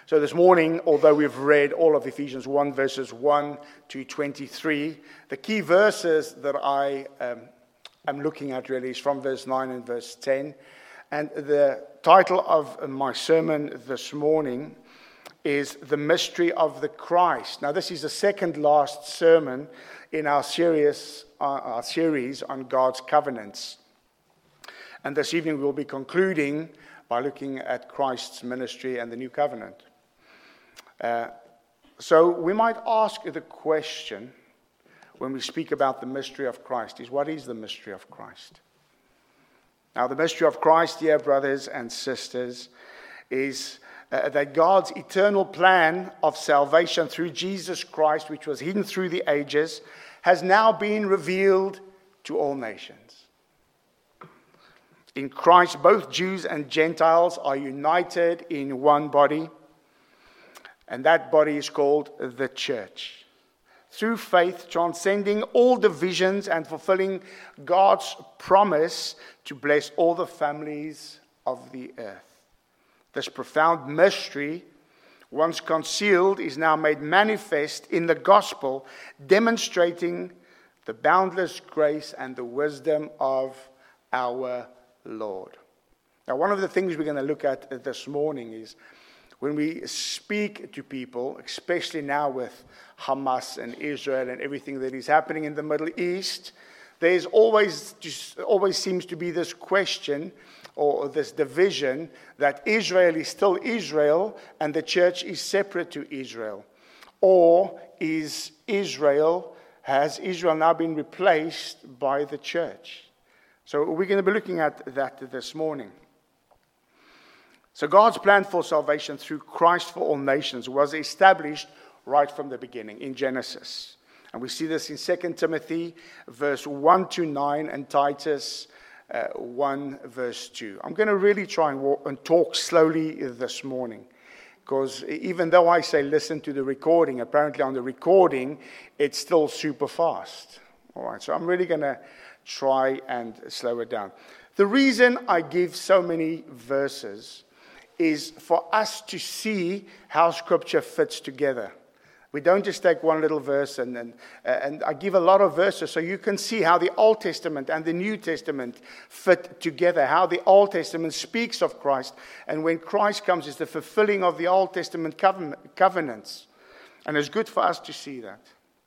So this morning, although we've read all of Ephesians 1, verses 1 to 23, the key verses that I am looking at really is from verse 9 and verse 10. And the title of my sermon this morning is The Mystery of the Christ. Now, this is the second last sermon in our series on God's covenants. And this evening we'll be concluding by looking at Christ's ministry and the new covenant. So we might ask the question when we speak about the mystery of Christ is, what is the mystery of Christ? Now, the mystery of Christ, dear brothers and sisters, is that God's eternal plan of salvation through Jesus Christ, which was hidden through the ages, has now been revealed to all nations. In Christ, both Jews and Gentiles are united in one body, and that body is called the church. Through faith, transcending all divisions and fulfilling God's promise to bless all the families of the earth. This profound mystery, once concealed, is now made manifest in the gospel, demonstrating the boundless grace and the wisdom of our Lord. Now, one of the things we're going to look at this morning is when we speak to people, especially now with Hamas and Israel and everything that is happening in the Middle East, there's always seems to be this question or this division that Israel is still Israel and the church is separate to Israel. Or has Israel now been replaced by the church? So we're going to be looking at that this morning. So God's plan for salvation through Christ for all nations was established right from the beginning in Genesis. And we see this in 2 Timothy verse 1 to 9 and Titus 1 verse 2. I'm going to really try and talk slowly this morning, because even though I say listen to the recording, apparently on the recording it's still super fast. All right, so I'm really going to try and slow it down. The reason I give so many verses is for us to see how Scripture fits together. We don't just take one little verse and I give a lot of verses so you can see how the Old Testament and the New Testament fit together, how the Old Testament speaks of Christ, and when Christ comes is the fulfilling of the Old Testament covenants. And it's good for us to see that.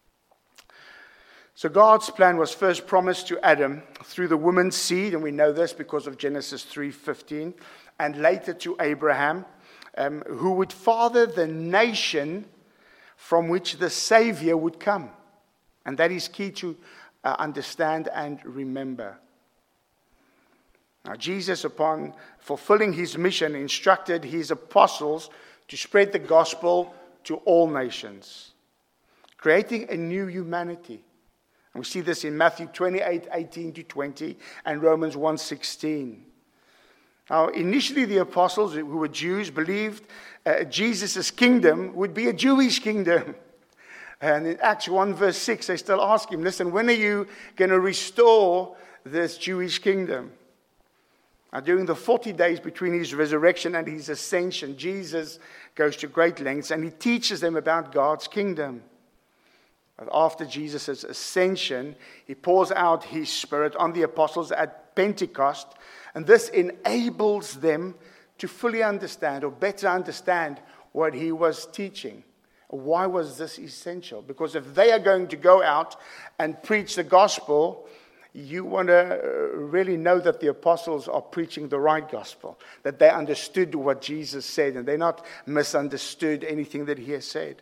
So God's plan was first promised to Adam through the woman's seed, and we know this because of Genesis 3:15, and later to Abraham, who would father the nation from which the Savior would come. And that is key to understand and remember. Now, Jesus, upon fulfilling his mission, instructed his apostles to spread the gospel to all nations, creating a new humanity. And we see this in Matthew 28:18 to 20 and Romans 1:16. Now, initially the apostles, who were Jews, believed Jesus' kingdom would be a Jewish kingdom. And in Acts 1 verse 6, they still ask him, listen, when are you going to restore this Jewish kingdom? Now, during the 40 days between his resurrection and his ascension, Jesus goes to great lengths and he teaches them about God's kingdom. But after Jesus' ascension, he pours out his Spirit on the apostles at Pentecost, and this enables them to fully understand or better understand what he was teaching. Why was this essential? Because if they are going to go out and preach the gospel, you want to really know that the apostles are preaching the right gospel, that they understood what Jesus said and they not misunderstood anything that he has said.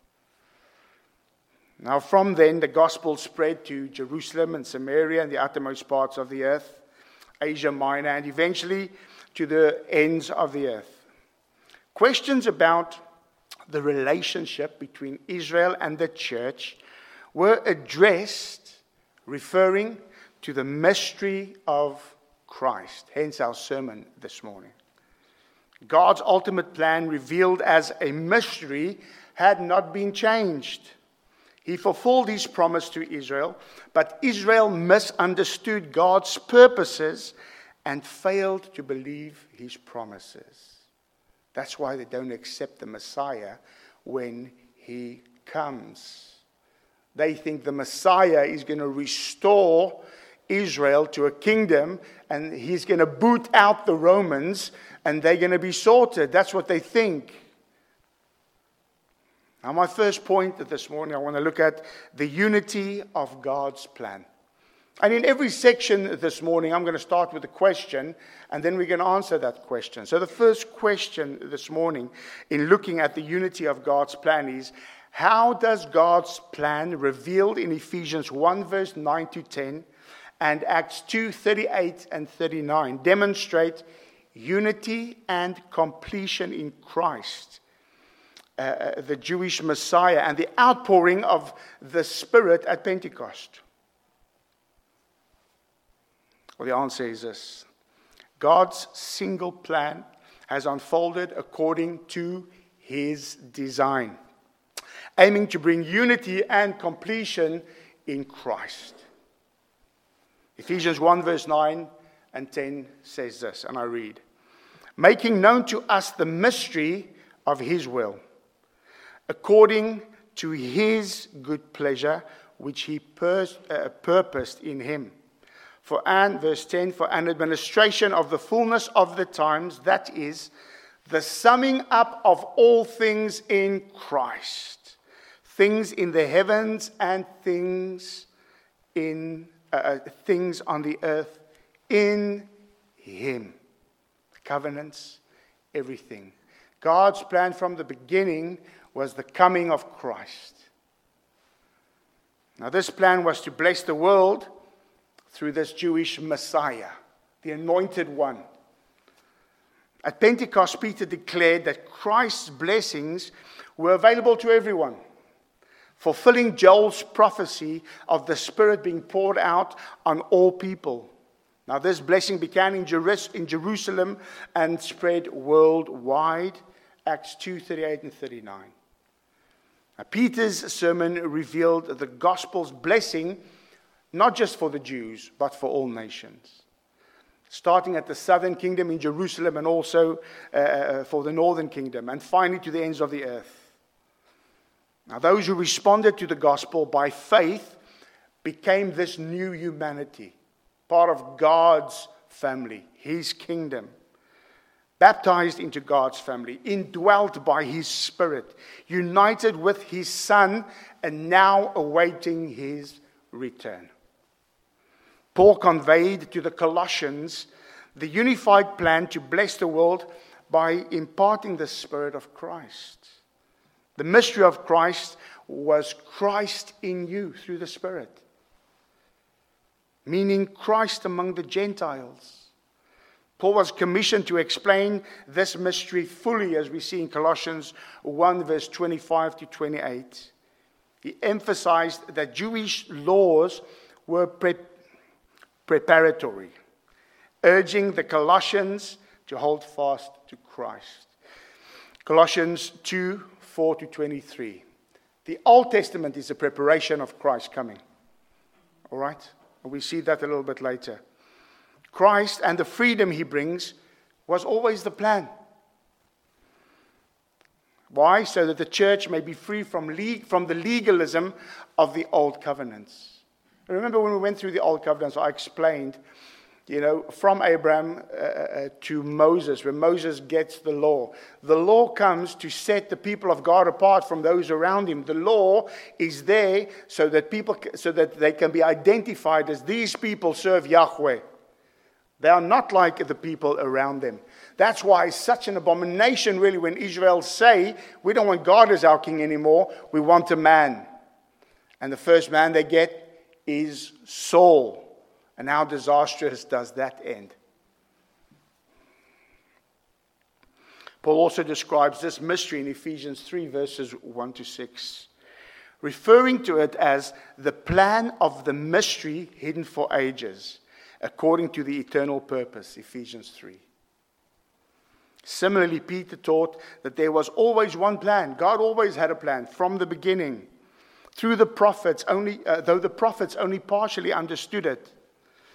Now, from then, the gospel spread to Jerusalem and Samaria and the uttermost parts of the earth, Asia Minor, and eventually to the ends of the earth. Questions about the relationship between Israel and the church were addressed referring to the mystery of Christ, hence our sermon this morning. God's ultimate plan, revealed as a mystery, had not been changed. He fulfilled his promise to Israel, but Israel misunderstood God's purposes and failed to believe his promises. That's why they don't accept the Messiah when he comes. They think the Messiah is going to restore Israel to a kingdom, and he's going to boot out the Romans, and they're going to be sorted. That's what they think. Now, my first point this morning, I want to look at the unity of God's plan. And in every section this morning, I'm going to start with a question, and then we're going to answer that question. So the first question this morning, in looking at the unity of God's plan, is how does God's plan, revealed in Ephesians 1, verse 9 to 10, and Acts 2, 38 and 39, demonstrate unity and completion in Christ, the Jewish Messiah, and the outpouring of the Spirit at Pentecost? Well, the answer is this. God's single plan has unfolded according to his design, aiming to bring unity and completion in Christ. Ephesians 1 verse 9 and 10 says this, and I read, making known to us the mystery of his will, according to his good pleasure, which he purposed in him. Verse 10, for an administration of the fullness of the times, that is, the summing up of all things in Christ, things in the heavens and things on the earth, in him. Covenants, everything. God's plan from the beginning was the coming of Christ. Now, this plan was to bless the world through this Jewish Messiah, the anointed one. At Pentecost, Peter declared that Christ's blessings were available to everyone, fulfilling Joel's prophecy of the Spirit being poured out on all people. Now, this blessing began in Jerusalem and spread worldwide, Acts 2, 38 and 39. Now, Peter's sermon revealed the gospel's blessing not just for the Jews, but for all nations. Starting at the southern kingdom in Jerusalem and also for the northern kingdom, and finally to the ends of the earth. Now, those who responded to the gospel by faith became this new humanity, part of God's family, his kingdom. Baptized into God's family, indwelt by his Spirit, united with his Son, and now awaiting his return. Paul conveyed to the Colossians the unified plan to bless the world by imparting the Spirit of Christ. The mystery of Christ was Christ in you through the Spirit, meaning Christ among the Gentiles. Paul was commissioned to explain this mystery fully, as we see in Colossians 1, verse 25 to 28. He emphasized that Jewish laws were preparatory, urging the Colossians to hold fast to Christ. Colossians 2, 4 to 23. The Old Testament is a preparation of Christ coming. All right? We see that a little bit later. Christ and the freedom he brings was always the plan. Why? So that the church may be free from the legalism of the old covenants. Remember when we went through the old covenants, I explained, from Abraham to Moses, where Moses gets the law. The law comes to set the people of God apart from those around him. The law is there so that they can be identified as these people serve Yahweh. They are not like the people around them. That's why it's such an abomination, really, when Israel say, we don't want God as our king anymore, we want a man. And the first man they get is Saul. And how disastrous does that end? Paul also describes this mystery in Ephesians 3, verses 1 to 6, referring to it as the plan of the mystery hidden for ages, according to the eternal purpose, Ephesians 3. Similarly, Peter taught that there was always one plan. God always had a plan from the beginning, through the prophets, though the prophets only partially understood it.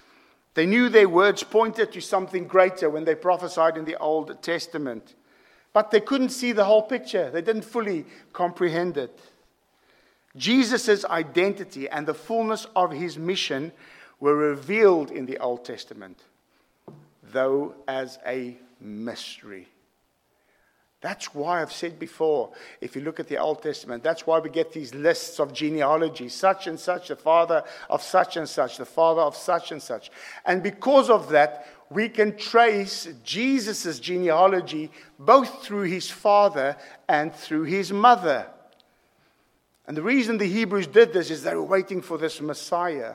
They knew their words pointed to something greater when they prophesied in the Old Testament. but they couldn't see the whole picture. They didn't fully comprehend it. Jesus' identity and the fullness of his mission were revealed in the Old Testament, though as a mystery. That's why I've said before, if you look at the Old Testament, that's why we get these lists of genealogy, such and such, the father of such and such, the father of such and such. And because of that, we can trace Jesus' genealogy both through his father and through his mother. And the reason the Hebrews did this is they were waiting for this Messiah.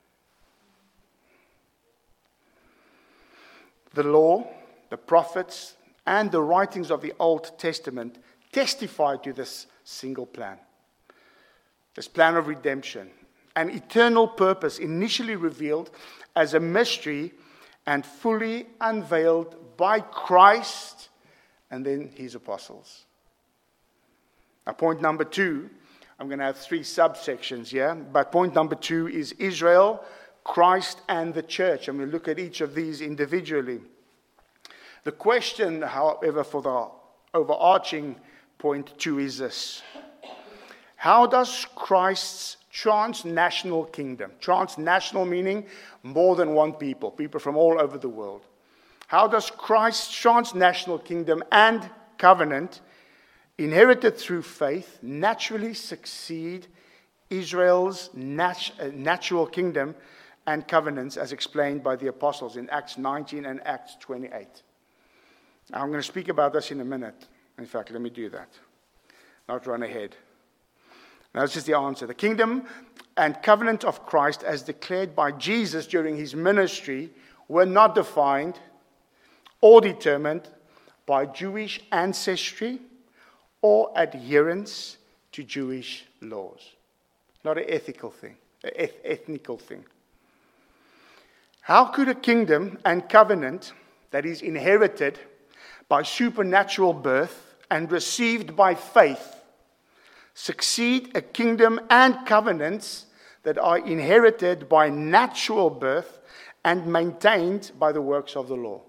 The law, the prophets, and the writings of the Old Testament testify to this single plan. This plan of redemption. An eternal purpose initially revealed as a mystery and fully unveiled by Christ and then his apostles. Now, point number 2, I'm going to have 3 subsections here, but point number 2 is Israel, Christ, and the church. I'm going to look at each of these individually. The question, however, for the overarching point 2 is this. How does Christ's transnational kingdom, transnational meaning more than one people from all over the world, how does Christ's transnational kingdom and covenant, inherited through faith, naturally succeed Israel's natural kingdom and covenants as explained by the apostles in Acts 19 and Acts 28? Now, I'm going to speak about this in a minute. In fact, let me do that. Not run ahead. Now, this is the answer. The kingdom and covenant of Christ as declared by Jesus during his ministry were not defined or determined by Jewish ancestry or adherence to Jewish laws. Not an ethical thing, an ethnical thing. How could a kingdom and covenant that is inherited by supernatural birth and received by faith succeed a kingdom and covenants that are inherited by natural birth and maintained by the works of the law?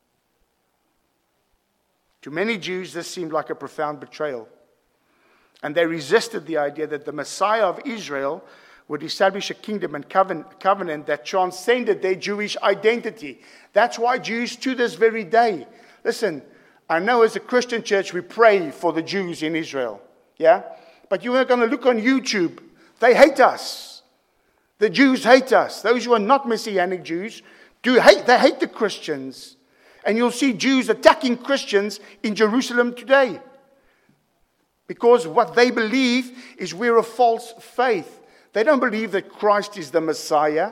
To many Jews, this seemed like a profound betrayal. And they resisted the idea that the Messiah of Israel would establish a kingdom and covenant that transcended their Jewish identity. That's why Jews to this very day, listen, I know as a Christian church we pray for the Jews in Israel. Yeah? But you're going to look on YouTube. They hate us. The Jews hate us. Those who are not Messianic Jews they hate the Christians. And you'll see Jews attacking Christians in Jerusalem today. Because what they believe is we're a false faith. They don't believe that Christ is the Messiah.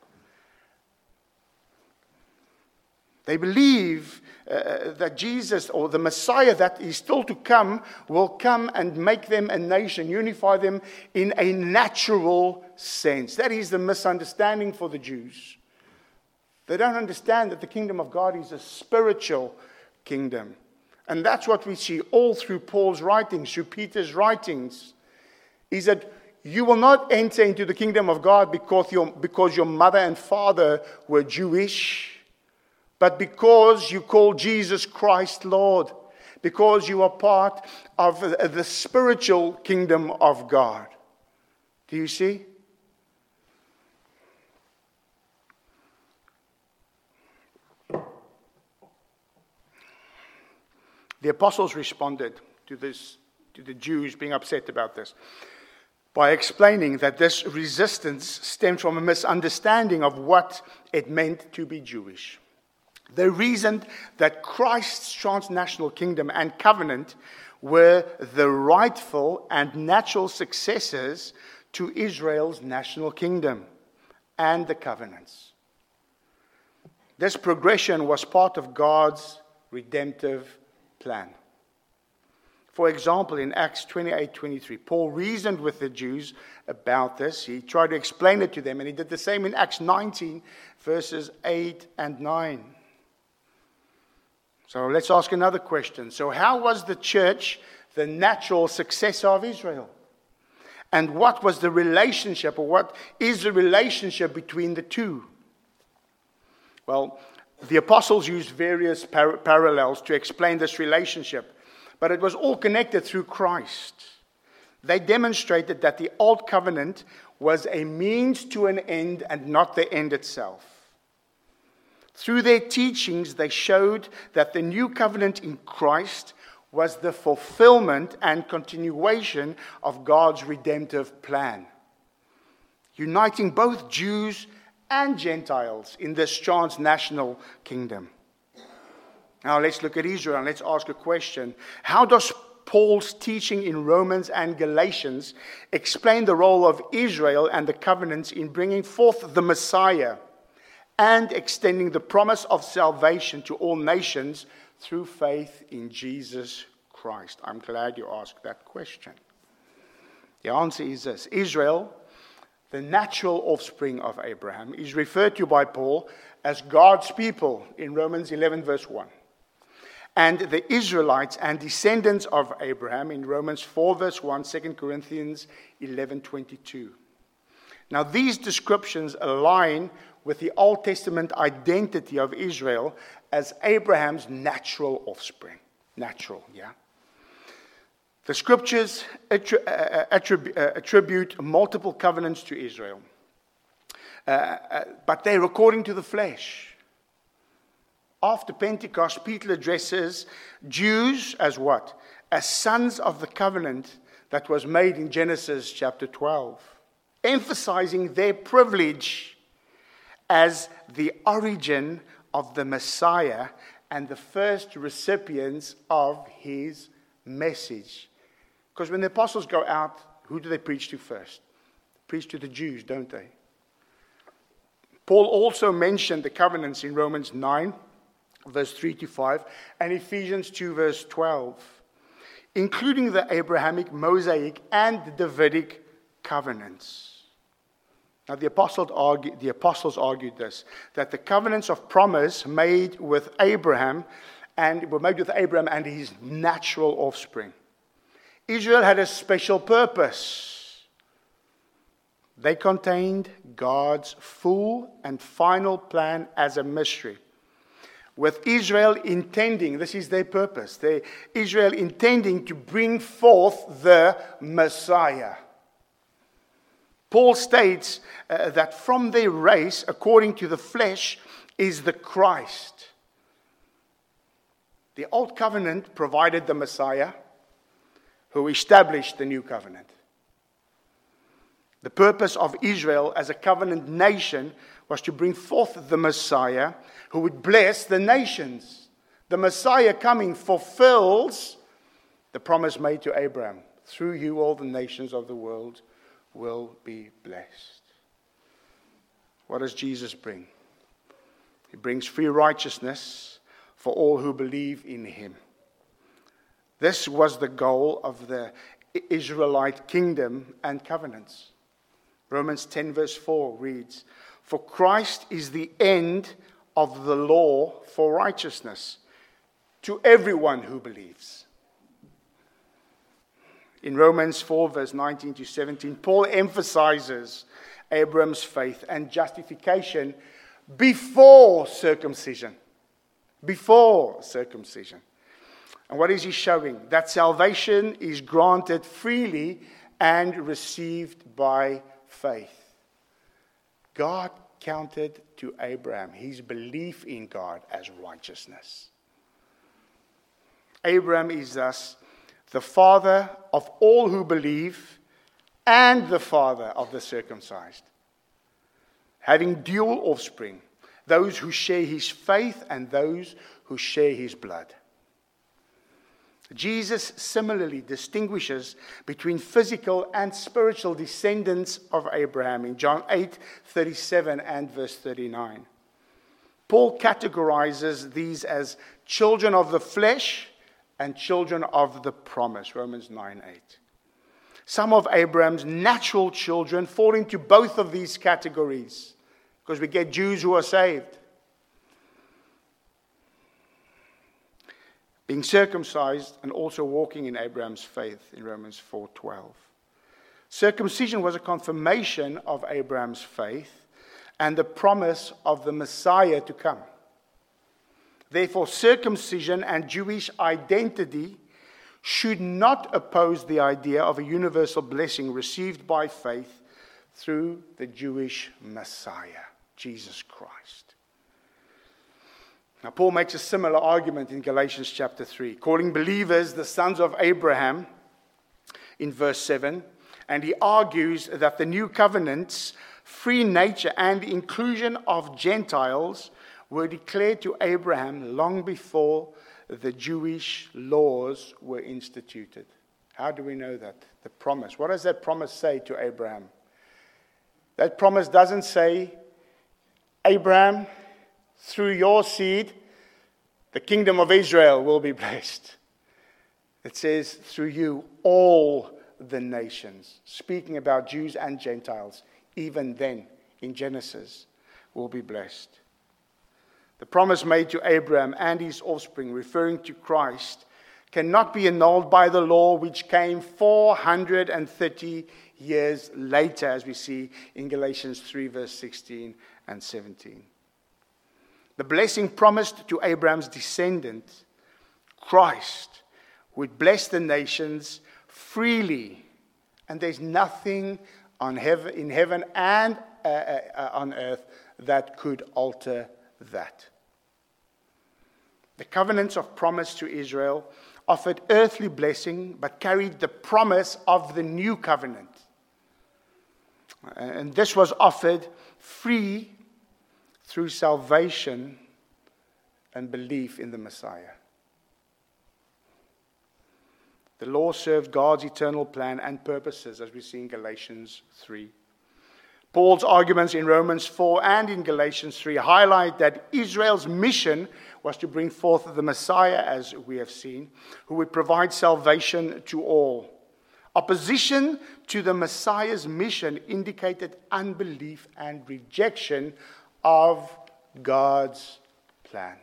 They believe that Jesus, or the Messiah that is still to come, will come and make them a nation, unify them in a natural sense. That is the misunderstanding for the Jews. They don't understand that the kingdom of God is a spiritual kingdom. And that's what we see all through Paul's writings, through Peter's writings, is that you will not enter into the kingdom of God because your mother and father were Jewish, but because you call Jesus Christ Lord, because you are part of the spiritual kingdom of God. Do you see? The apostles responded to the Jews being upset about this by explaining that this resistance stemmed from a misunderstanding of what it meant to be Jewish. They reasoned that Christ's transnational kingdom and covenant were the rightful and natural successors to Israel's national kingdom and the covenants. This progression was part of God's redemptive plan. For example, in Acts 28:23, Paul reasoned with the Jews about this. He tried to explain it to them, and he did the same in Acts 19, verses 8 and 9. So let's ask another question. So how was the church the natural successor of Israel? And what was the relationship, or what is the relationship between the two? Well, the apostles used various parallels to explain this relationship. but it was all connected through Christ. They demonstrated that the old covenant was a means to an end and not the end itself. Through their teachings, they showed that the new covenant in Christ was the fulfillment and continuation of God's redemptive plan, uniting both Jews and Gentiles in this transnational kingdom. Now let's look at Israel and let's ask a question. How does Paul's teaching in Romans and Galatians explain the role of Israel and the covenants in bringing forth the Messiah and extending the promise of salvation to all nations through faith in Jesus Christ? I'm glad you asked that question. The answer is this. Israel, the natural offspring of Abraham, is referred to by Paul as God's people in Romans 11 verse 1. And the Israelites and descendants of Abraham in Romans 4 verse 1, 2 Corinthians 11:22. Now these descriptions align with the Old Testament identity of Israel as Abraham's natural offspring. Natural, yeah. The scriptures attribute multiple covenants to Israel, but they're according to the flesh. After Pentecost, Peter addresses Jews as what? As sons of the covenant that was made in Genesis chapter 12, emphasizing their privilege as the origin of the Messiah and the first recipients of his message. Because when the apostles go out, who do they preach to first? Preach to the Jews, don't they? Paul also mentioned the covenants in Romans 9, verse 3 to 5, and Ephesians 2, verse 12, including the Abrahamic, Mosaic, and Davidic covenants. Now, the apostles argued this, that the covenants of promise made with Abraham were made with Abraham and his natural offspring. Israel had a special purpose. They contained God's full and final plan as a mystery, with Israel intending, this is their purpose, Israel intending to bring forth the Messiah. Paul states that from their race, according to the flesh, is the Christ. The old covenant provided the Messiah, who established the new covenant. The purpose of Israel as a covenant nation was to bring forth the Messiah who would bless the nations. The Messiah coming fulfills the promise made to Abraham. Through you all the nations of the world will be blessed. What does Jesus bring? He brings free righteousness for all who believe in him. This was the goal of the Israelite kingdom and covenants. Romans 10 verse 4 reads, "For Christ is the end of the law for righteousness to everyone who believes." In Romans 4 verse 19 to 17, Paul emphasizes Abraham's faith and justification before circumcision. Before circumcision. And what is he showing? That salvation is granted freely and received by faith. God counted to Abraham his belief in God as righteousness. Abraham is thus the father of all who believe and the father of the circumcised, having dual offspring, those who share his faith and those who share his blood. Jesus similarly distinguishes between physical and spiritual descendants of Abraham in John 8:37 and verse 39. Paul categorizes these as children of the flesh and children of the promise, Romans 9:8. Some of Abraham's natural children fall into both of these categories because we get Jews who are saved. Being circumcised and also walking in Abraham's faith in Romans 4:12. Circumcision was a confirmation of Abraham's faith and the promise of the Messiah to come. Therefore, circumcision and Jewish identity should not oppose the idea of a universal blessing received by faith through the Jewish Messiah, Jesus Christ. Now, Paul makes a similar argument in Galatians chapter 3, calling believers the sons of Abraham in verse 7, and he argues that the new covenant's free nature and inclusion of Gentiles were declared to Abraham long before the Jewish laws were instituted. How do we know that? The promise. What does that promise say to Abraham? That promise doesn't say, Abraham, through your seed, the kingdom of Israel will be blessed. It says, through you, all the nations, speaking about Jews and Gentiles, even then, in Genesis, will be blessed. The promise made to Abraham and his offspring, referring to Christ, cannot be annulled by the law which came 430 years later, as we see in Galatians 3, verse 16 and 17. The blessing promised to Abraham's descendant, Christ, would bless the nations freely. And there's nothing in heaven and on earth that could alter that. The covenants of promise to Israel offered earthly blessing, but carried the promise of the new covenant. And this was offered free through salvation and belief in the Messiah. The law served God's eternal plan and purposes, as we see in Galatians 3. Paul's arguments in Romans 4 and in Galatians 3 highlight that Israel's mission was to bring forth the Messiah, as we have seen, who would provide salvation to all. Opposition to the Messiah's mission indicated unbelief and rejection of God's plan.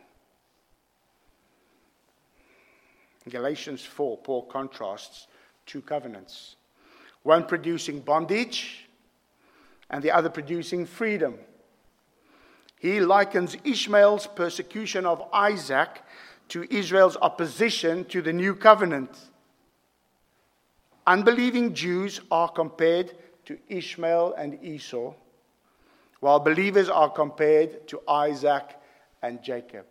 In Galatians 4, Paul contrasts two covenants, one producing bondage and the other producing freedom. He likens Ishmael's persecution of Isaac to Israel's opposition to the new covenant. Unbelieving Jews are compared to Ishmael and Esau, while believers are compared to Isaac and Jacob.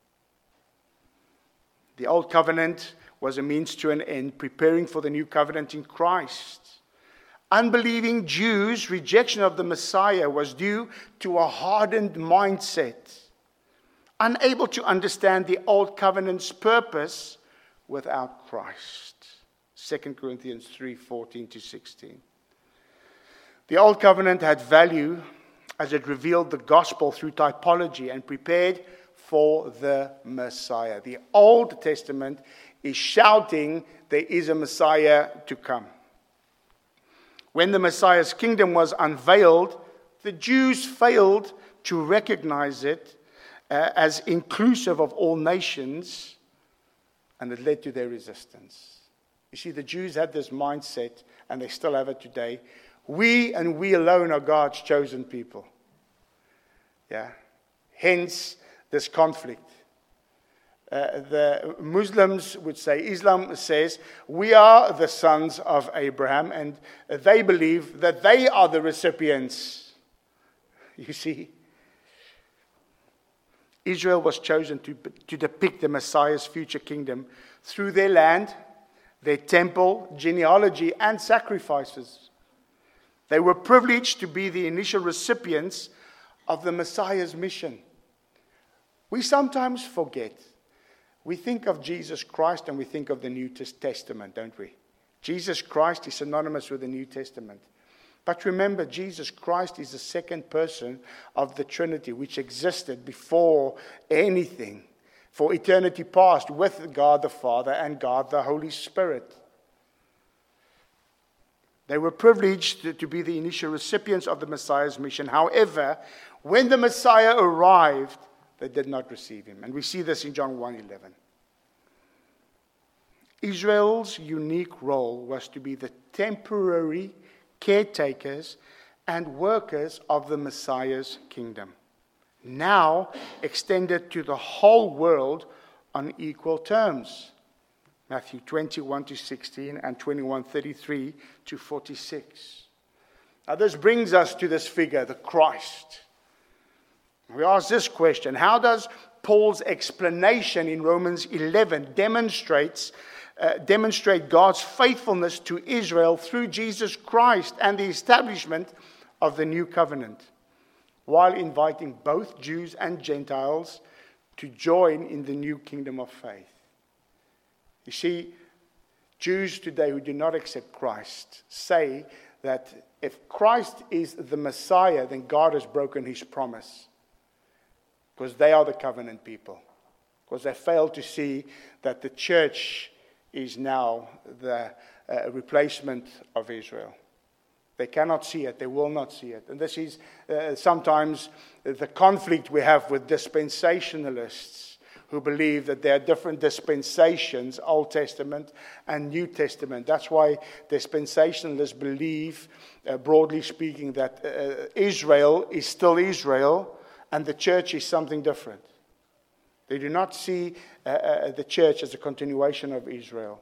The old covenant was a means to an end, preparing for the new covenant in Christ. Unbelieving Jews' rejection of the Messiah was due to a hardened mindset, unable to understand the old covenant's purpose without Christ. 2 Corinthians 3:14-16. The old covenant had value as it revealed the gospel through typology and prepared for the Messiah. The Old Testament is shouting there is a Messiah to come. When the Messiah's kingdom was unveiled, the Jews failed to recognize it as inclusive of all nations, and it led to their resistance. You see, the Jews had this mindset, and they still have it today. We and we alone are God's chosen people. Yeah. Hence this conflict. The Muslims would say, Islam says, we are the sons of Abraham, and they believe that they are the recipients. You see, Israel was chosen to depict the Messiah's future kingdom through their land, their temple, genealogy, and sacrifices. They were privileged to be the initial recipients of the Messiah's mission. We sometimes forget. We think of Jesus Christ and we think of the New Testament, don't we? Jesus Christ is synonymous with the New Testament. But remember, Jesus Christ is the second person of the Trinity, which existed before anything, for eternity past, with God the Father and God the Holy Spirit. They were privileged to be the initial recipients of the Messiah's mission. However, when the Messiah arrived, they did not receive him. And we see this in John 1:11. Israel's unique role was to be the temporary caretakers and workers of the Messiah's kingdom, now extended to the whole world on equal terms. Matthew 21 to 16 and 21:33 to 46. Now this brings us to this figure, the Christ. We ask this question: how does Paul's explanation in Romans 11 demonstrate God's faithfulness to Israel through Jesus Christ and the establishment of the new covenant, while inviting both Jews and Gentiles to join in the new kingdom of faith? You see, Jews today who do not accept Christ say that if Christ is the Messiah, then God has broken his promise, because they are the covenant people, because they fail to see that the church is now the replacement of Israel. They cannot see it. They will not see it. And this is sometimes the conflict we have with dispensationalists who believe that there are different dispensations, Old Testament and New Testament. That's why dispensationalists believe, broadly speaking, that Israel is still Israel and the church is something different. They do not see the church as a continuation of Israel.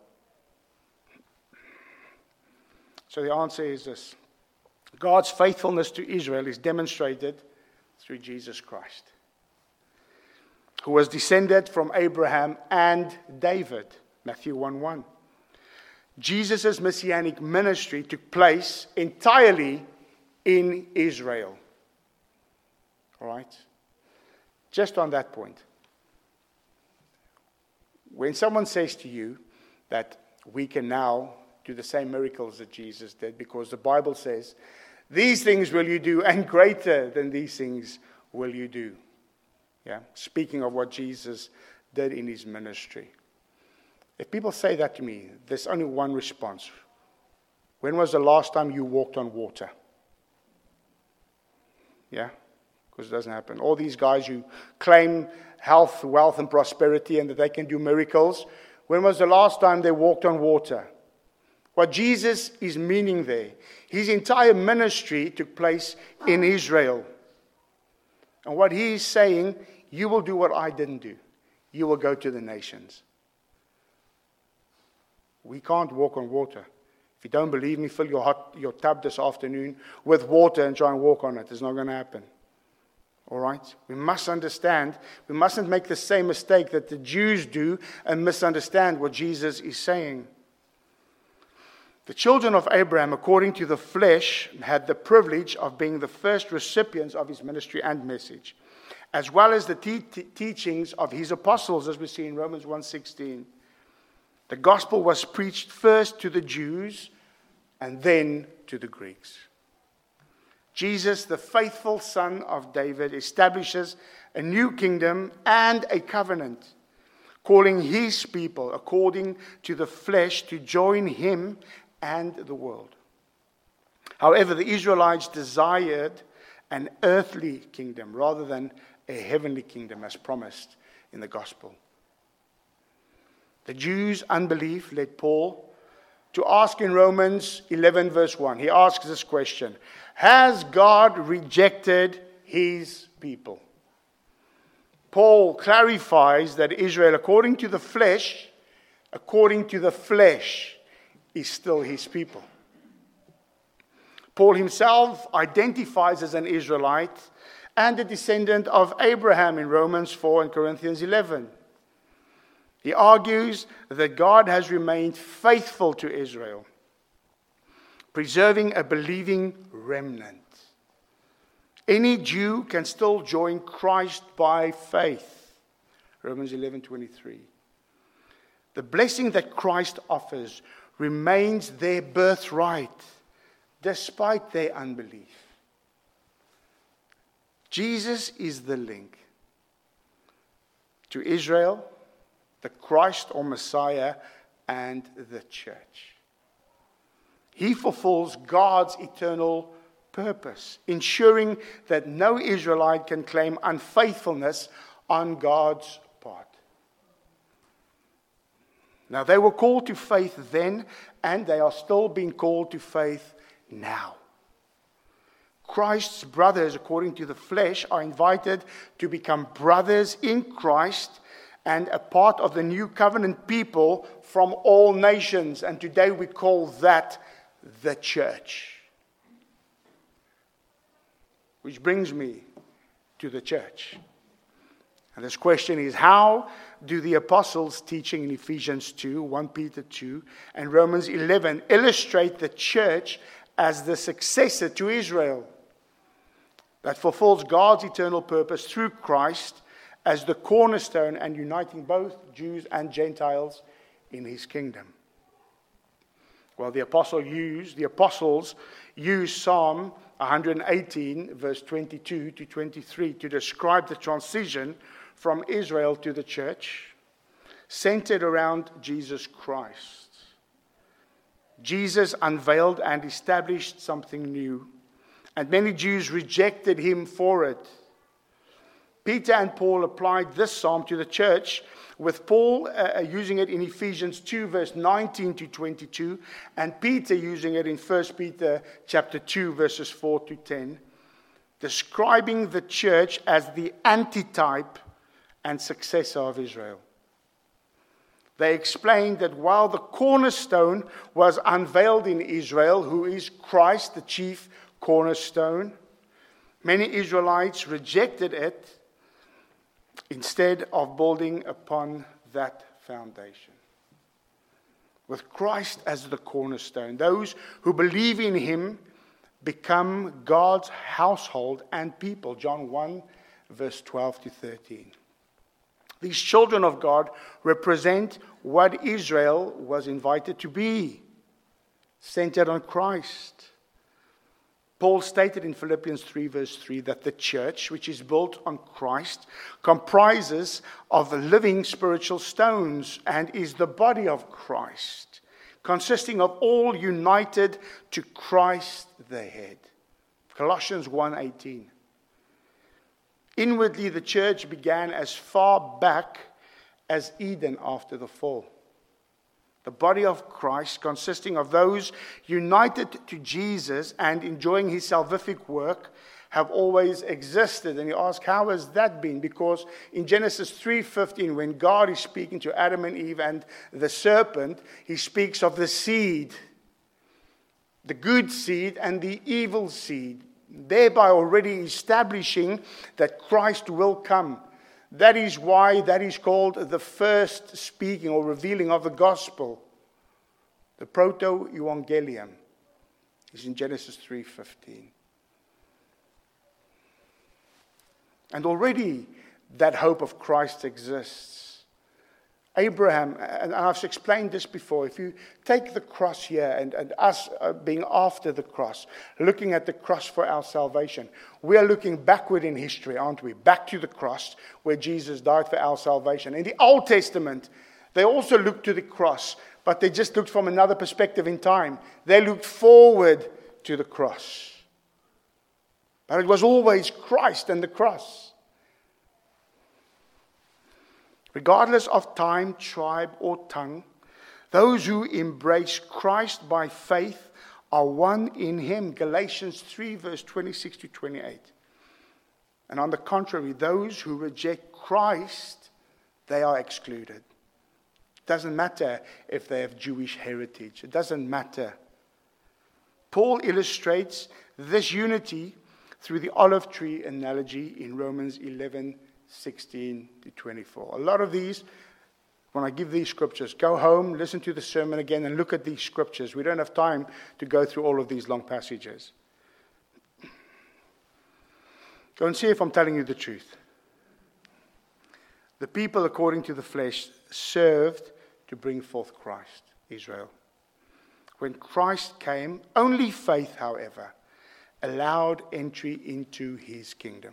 So the answer is this: God's faithfulness to Israel is demonstrated through Jesus Christ, who was descended from Abraham and David, Matthew 1:1. Jesus' messianic ministry took place entirely in Israel. All right? Just on that point. When someone says to you that we can now do the same miracles that Jesus did, because the Bible says, these things will you do, and greater than these things will you do. Yeah, speaking of what Jesus did in his ministry. If people say that to me, there's only one response. When was the last time you walked on water? Yeah, because it doesn't happen. All these guys who claim health, wealth, and prosperity and that they can do miracles, when was the last time they walked on water? What Jesus is meaning there, his entire ministry took place in Israel. And what he is saying, you will do what I didn't do. You will go to the nations. We can't walk on water. If you don't believe me, fill your tub this afternoon with water and try and walk on it. It's not going to happen. All right? We must understand. We mustn't make the same mistake that the Jews do and misunderstand what Jesus is saying. The children of Abraham, according to the flesh, had the privilege of being the first recipients of his ministry and message, as well as the teachings of his apostles, as we see in Romans 1:16. The gospel was preached first to the Jews and then to the Greeks. Jesus, the faithful son of David, establishes a new kingdom and a covenant, calling his people, according to the flesh, to join him and the world. However, the Israelites desired an earthly kingdom rather than a heavenly kingdom as promised in the gospel. The Jews' unbelief led Paul to ask in Romans 11 verse 1. He asks this question: has God rejected his people? Paul clarifies that Israel, according to the flesh, is still his people. Paul himself identifies as an Israelite and a descendant of Abraham in Romans 4 and Corinthians 11. He argues that God has remained faithful to Israel, preserving a believing remnant. Any Jew can still join Christ by faith. Romans 11:23. The blessing that Christ offers remains their birthright, despite their unbelief. Jesus is the link to Israel, the Christ or Messiah, and the church. He fulfills God's eternal purpose, ensuring that no Israelite can claim unfaithfulness on God's part. Now, they were called to faith then, and they are still being called to faith now. Christ's brothers, according to the flesh, are invited to become brothers in Christ and a part of the new covenant people from all nations. And today we call that the church. Which brings me to the church. And this question is, how do the apostles' teaching in Ephesians 2, 1 Peter 2, and Romans 11 illustrate the church as the successor to Israel that fulfills God's eternal purpose through Christ as the cornerstone and uniting both Jews and Gentiles in his kingdom? Well, the apostles use Psalm 118, verse 22 to 23 to describe the transition from Israel to the church, centered around Jesus Christ. Jesus unveiled and established something new, and many Jews rejected him for it. Peter and Paul applied this psalm to the church, with Paul using it in Ephesians 2, verse 19 to 22, and Peter using it in 1 Peter chapter 2, verses 4 to 10, describing the church as the antitype and successor of Israel. They explained that while the cornerstone was unveiled in Israel, who is Christ, the chief cornerstone, many Israelites rejected it instead of building upon that foundation. With Christ as the cornerstone, those who believe in him become God's household and people. John 1, verse 12 to 13. These children of God represent what Israel was invited to be, centered on Christ. Paul stated in Philippians 3, verse 3, that the church, which is built on Christ, comprises of living spiritual stones and is the body of Christ, consisting of all united to Christ the head. Colossians 1:18. Inwardly, the church began as far back as Eden after the fall. The body of Christ, consisting of those united to Jesus and enjoying his salvific work, have always existed. And you ask, how has that been? Because in Genesis 3:15, when God is speaking to Adam and Eve and the serpent, he speaks of the seed, the good seed and the evil seed, thereby already establishing that Christ will come. That is why that is called the first speaking or revealing of the gospel. The proto-evangelium is in Genesis 3:15. And already that hope of Christ exists. Abraham, and I've explained this before, if you take the cross here and us being after the cross, looking at the cross for our salvation, we are looking backward in history, aren't we? Back to the cross where Jesus died for our salvation. In the Old Testament, they also looked to the cross, but they just looked from another perspective in time. They looked forward to the cross. But it was always Christ and the cross. Regardless of time, tribe, or tongue, those who embrace Christ by faith are one in him. Galatians 3, verse 26 to 28. And on the contrary, those who reject Christ, they are excluded. It doesn't matter if they have Jewish heritage. It doesn't matter. Paul illustrates this unity through the olive tree analogy in Romans 11:16 to 24. A lot of these, when I give these scriptures, go home, listen to the sermon again, and look at these scriptures. We don't have time to go through all of these long passages. Go and see if I'm telling you the truth. The people, according to the flesh, served to bring forth Christ, Israel. When Christ came, only faith, however, allowed entry into his kingdom.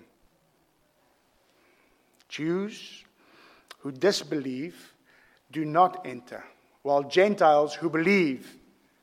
Jews who disbelieve do not enter, while Gentiles who believe,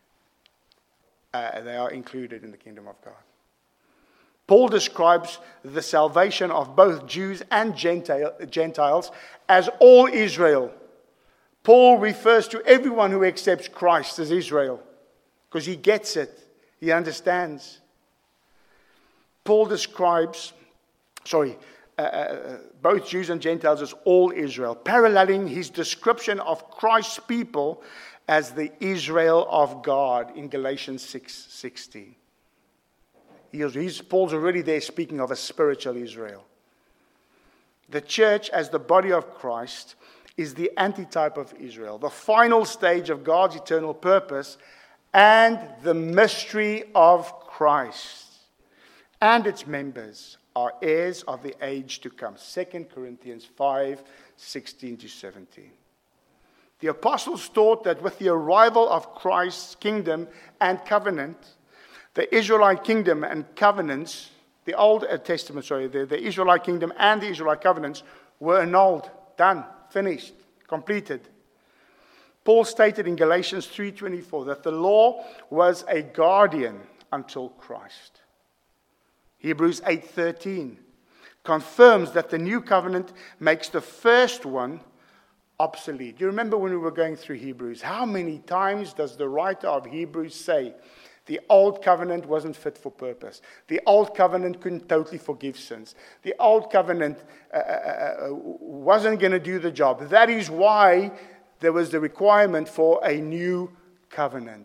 they are included in the kingdom of God. Paul describes the salvation of both Jews and Gentiles as all Israel. Paul refers to everyone who accepts Christ as Israel because he gets it, he understands. both Jews and Gentiles as all Israel, paralleling his description of Christ's people as the Israel of God in Galatians 6:16. Paul's already there speaking of a spiritual Israel. The church, as the body of Christ, is the antitype of Israel, the final stage of God's eternal purpose and the mystery of Christ. And its members are heirs of the age to come. 2 Corinthians 5:16-17. The apostles taught that with the arrival of Christ's kingdom and covenant, the Israelite kingdom and covenants, the Old Testament, the Israelite kingdom and the Israelite covenants were annulled, done, finished, completed. Paul stated in Galatians 3:24 that the law was a guardian until Christ. Hebrews 8:13 confirms that the new covenant makes the first one obsolete. You remember when we were going through Hebrews, how many times does the writer of Hebrews say the old covenant wasn't fit for purpose? The old covenant couldn't totally forgive sins. The old covenant wasn't going to do the job. That is why there was the requirement for a new covenant.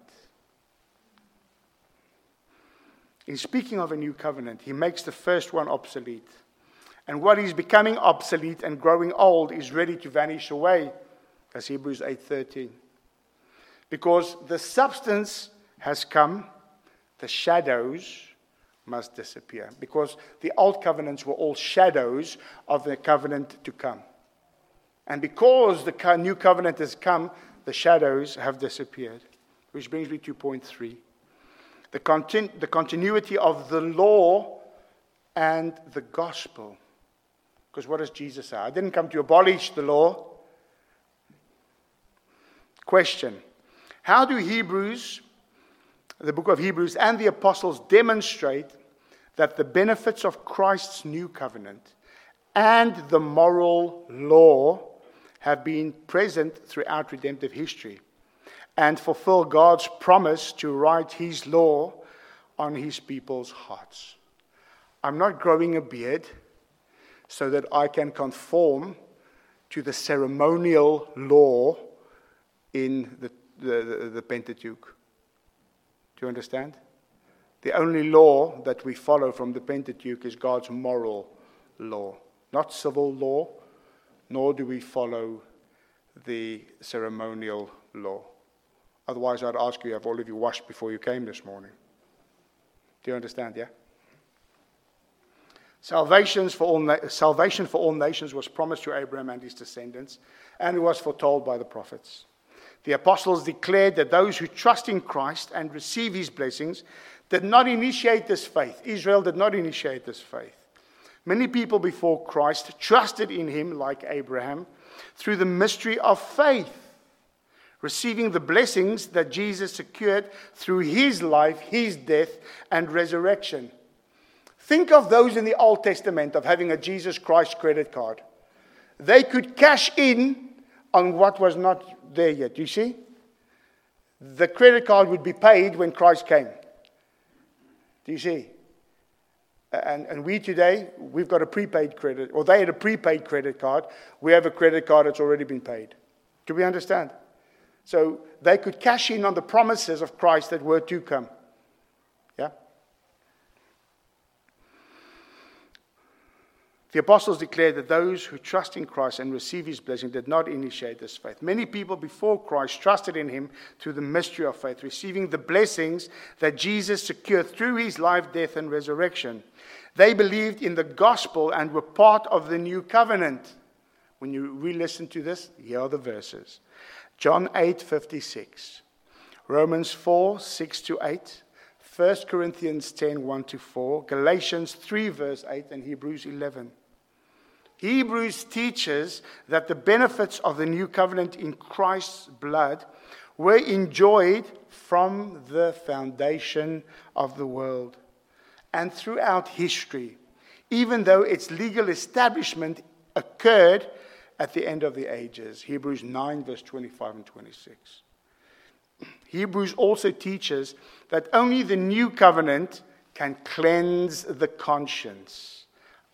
In speaking of a new covenant, he makes the first one obsolete. And what is becoming obsolete and growing old is ready to vanish away. That's Hebrews 8:13. Because the substance has come, the shadows must disappear. Because the old covenants were all shadows of the covenant to come. And because the new covenant has come, the shadows have disappeared. Which brings me to point 3. The continuity of the law and the gospel. Because what does Jesus say? I didn't come to abolish the law. Question. How do Hebrews, the book of Hebrews and the apostles demonstrate that the benefits of Christ's new covenant and the moral law have been present throughout redemptive history and fulfill God's promise to write his law on his people's hearts? I'm not growing a beard so that I can conform to the ceremonial law in the Pentateuch. Do you understand? The only law that we follow from the Pentateuch is God's moral law, not civil law, nor do we follow the ceremonial law. Otherwise, I'd ask you, have all of you washed before you came this morning? Do you understand, yeah? Salvation for all nations was promised to Abraham and his descendants, and it was foretold by the prophets. The apostles declared that those who trust in Christ and receive his blessings did not initiate this faith. Israel did not initiate this faith. Many people before Christ trusted in him, like Abraham, through the mystery of faith, receiving the blessings that Jesus secured through his life, his death, and resurrection. Think of those in the Old Testament of having a Jesus Christ credit card. They could cash in on what was not there yet. You see? The credit card would be paid when Christ came. Do you see? And we today, we've got a prepaid credit, or they had a prepaid credit card. We have a credit card that's already been paid. Do we understand? So they could cash in on the promises of Christ that were to come. Yeah? The apostles declared that those who trust in Christ and receive his blessing did not initiate this faith. Many people before Christ trusted in him through the mystery of faith, receiving the blessings that Jesus secured through his life, death, and resurrection. They believed in the gospel and were part of the new covenant. When you re-listen to this, here are the verses. John 8:56, Romans 4:6-8, 1 Corinthians 10:1-4, Galatians 3 verse 8, and Hebrews 11. Hebrews teaches that the benefits of the new covenant in Christ's blood were enjoyed from the foundation of the world and throughout history, even though its legal establishment occurred at the end of the ages. Hebrews 9 verse 25 and 26. Hebrews also teaches that only the new covenant can cleanse the conscience.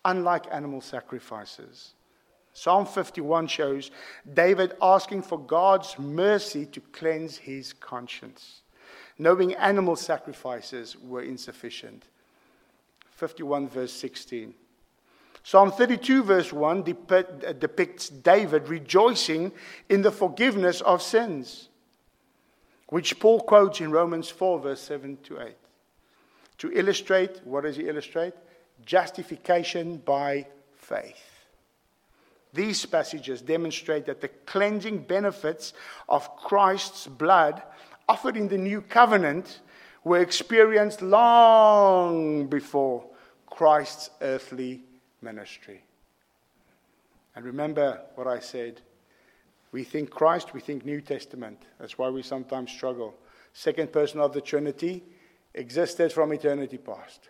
unlike animal sacrifices. Psalm 51 shows David asking for God's mercy to cleanse his conscience, knowing animal sacrifices were insufficient. 51 verse 16. Psalm 32 verse 1 depicts David rejoicing in the forgiveness of sins, which Paul quotes in Romans 4 verse 7 to 8. To illustrate, what does he illustrate? Justification by faith. These passages demonstrate that the cleansing benefits of Christ's blood offered in the new covenant were experienced long before Christ's earthly ministry. And remember what I said. We think Christ, we think New Testament. That's why we sometimes struggle. Second person of the Trinity existed from eternity past.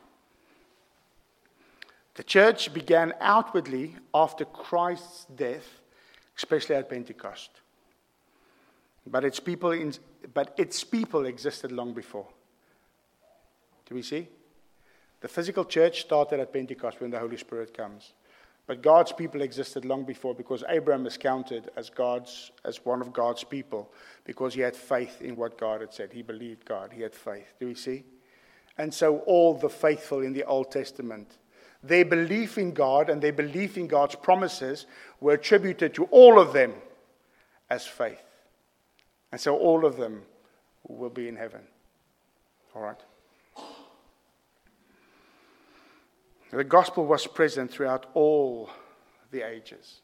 The church began outwardly after Christ's death, especially at Pentecost. But its people existed long before. Do we see? The physical church started at Pentecost when the Holy Spirit comes. But God's people existed long before, because Abraham is counted as one of God's people, because he had faith in what God had said. He believed God. He had faith. Do we see? And so all the faithful in the Old Testament, their belief in God and their belief in God's promises were attributed to all of them as faith. And so all of them will be in heaven. All right? The gospel was present throughout all the ages.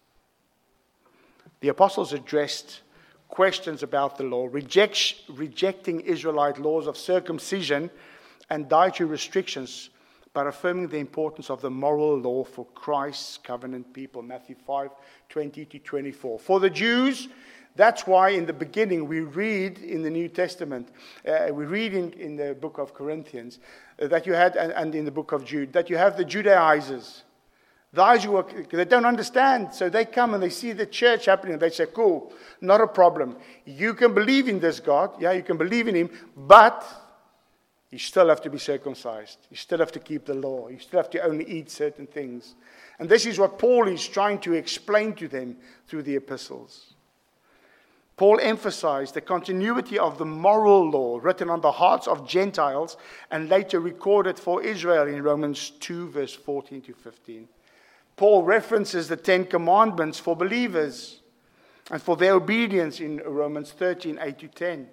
The apostles addressed questions about the law, rejecting Israelite laws of circumcision and dietary restrictions, but affirming the importance of the moral law for Christ's covenant people. Matthew 5:20-24. For the Jews, that's why in the beginning we read in the New Testament, we read in the book of Corinthians, that you had, and in the book of Jude, that you have the Judaizers. Those who they don't understand, so they come and they see the church happening, and they say, cool, not a problem. You can believe in this God, you can believe in him, but you still have to be circumcised. You still have to keep the law. You still have to only eat certain things. And this is what Paul is trying to explain to them through the epistles. Paul emphasized the continuity of the moral law written on the hearts of Gentiles and later recorded for Israel in Romans 2, verse 14-15. Paul references the Ten Commandments for believers and for their obedience in Romans 13, 8-10.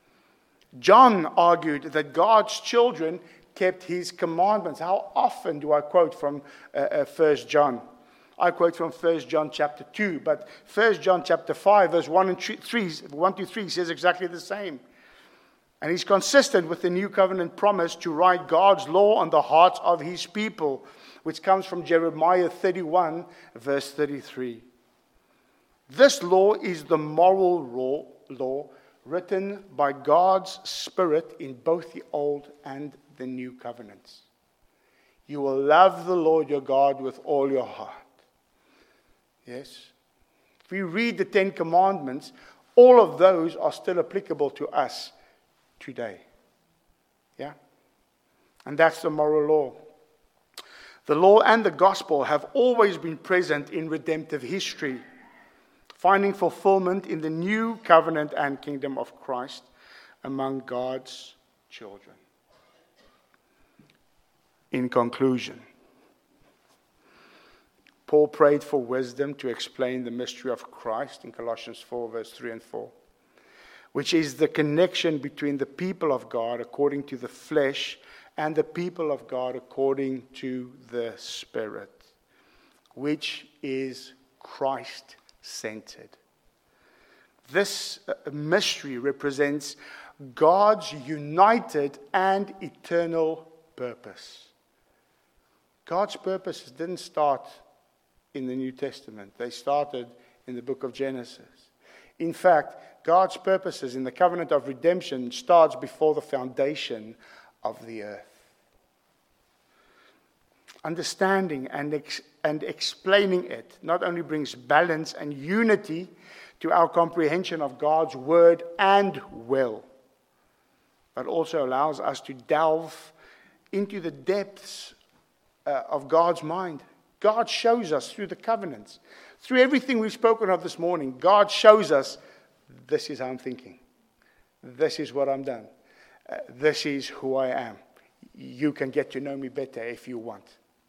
John argued that God's children kept his commandments. How often do I quote from 1 John? I quote from 1 John chapter 2, but 1 John chapter 5, verse 1 to 3 says exactly the same. And he's consistent with the new covenant promise to write God's law on the hearts of his people, which comes from Jeremiah 31, verse 33. This law is the moral law written by God's Spirit in both the Old and the New Covenants. You will love the Lord your God with all your heart. Yes? If we read the Ten Commandments, all of those are still applicable to us today. Yeah? And that's the moral law. The law and the gospel have always been present in redemptive history, finding fulfillment in the new covenant and kingdom of Christ among God's children. In conclusion, Paul prayed for wisdom to explain the mystery of Christ in Colossians 4, verse 3 and 4, which is the connection between the people of God according to the flesh and the people of God according to the Spirit, which is Christ-centered. This mystery represents God's united and eternal purpose. God's purposes didn't start in the New Testament. They started in the book of Genesis. In fact, God's purposes in the covenant of redemption starts before the foundation of the earth. Understanding and explaining it not only brings balance and unity to our comprehension of God's word and will, but also allows us to delve into the depths of God's mind God shows us through the covenants. Through everything we've spoken of this morning, God shows us, this is how I'm thinking. This is what I'm done. This is who I am. You can get to know me better if you want.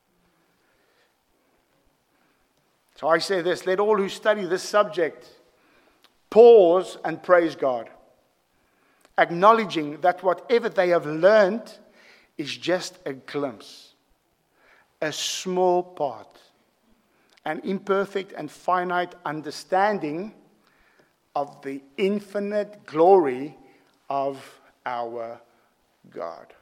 So I say this, let all who study this subject pause and praise God, acknowledging that whatever they have learned is just a glimpse, a small part, an imperfect and finite understanding of the infinite glory of our God.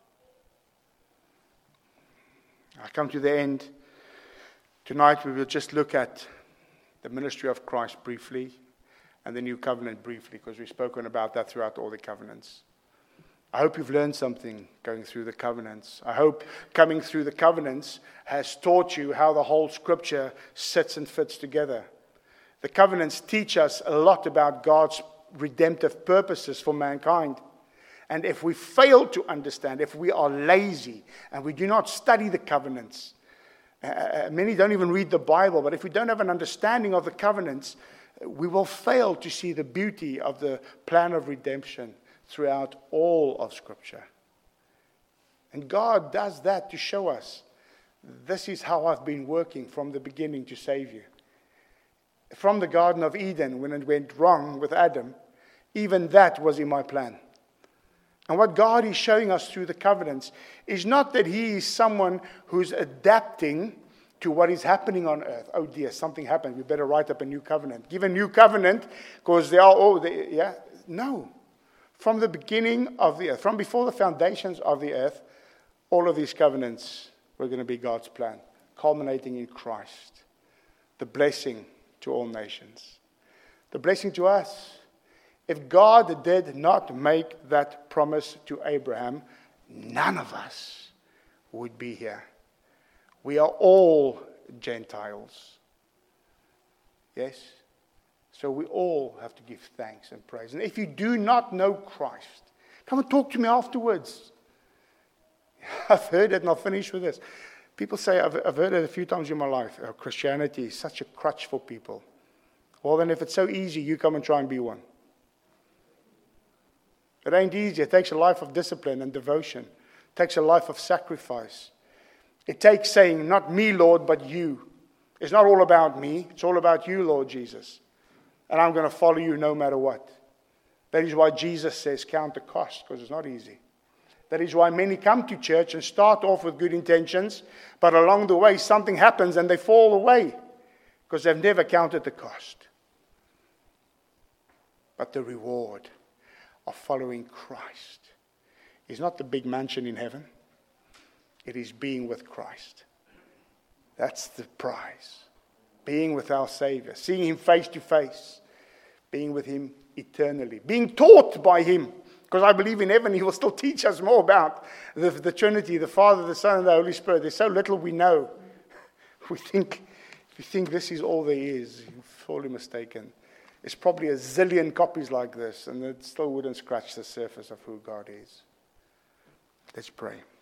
I come to the end. Tonight we will just look at the ministry of Christ briefly and the new covenant briefly, because we've spoken about that throughout all the covenants. I hope you've learned something going through the covenants. I hope coming through the covenants has taught you how the whole Scripture sits and fits together. The covenants teach us a lot about God's redemptive purposes for mankind. And if we fail to understand, if we are lazy and we do not study the covenants, many don't even read the Bible, but if we don't have an understanding of the covenants, we will fail to see the beauty of the plan of redemption throughout all of Scripture. And God does that to show us, this is how I've been working from the beginning to save you. From the Garden of Eden, when it went wrong with Adam, even that was in my plan. And what God is showing us through the covenants is not that He is someone who's adapting to what is happening on earth. Oh dear, something happened. We better write up a new covenant. Give a new covenant because they are all, No. From the beginning of the earth, from before the foundations of the earth, all of these covenants were going to be God's plan, culminating in Christ. The blessing to all nations. The blessing to us. If God did not make that promise to Abraham, none of us would be here. We are all Gentiles. Yes? So we all have to give thanks and praise. And if you do not know Christ, come and talk to me afterwards. I've heard it, and I'll finish with this. People say, I've heard it a few times in my life, Christianity is such a crutch for people. Well, then if it's so easy, you come and try and be one. It ain't easy. It takes a life of discipline and devotion. It takes a life of sacrifice. It takes saying, not me, Lord, but you. It's not all about me. It's all about you, Lord Jesus. And I'm going to follow you no matter what. That is why Jesus says, count the cost, because it's not easy. That is why many come to church and start off with good intentions, but along the way something happens and they fall away because they've never counted the cost. But the reward of following Christ is not the big mansion in heaven. It is being with Christ. That's the prize. Being with our Savior. Seeing Him face to face. Being with Him eternally. Being taught by Him. Because I believe in heaven He will still teach us more about the Trinity, the Father, the Son, and the Holy Spirit. There's so little we know. If we think this is all there is, you're sorely mistaken. There's probably a zillion copies like this, and it still wouldn't scratch the surface of who God is. Let's pray.